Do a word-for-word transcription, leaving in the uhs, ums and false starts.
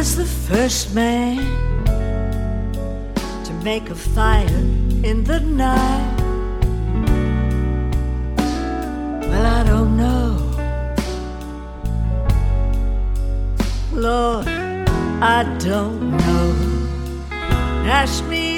was the first man to make a fire in the night? Well, I don't know. Lord, I don't know. Ask me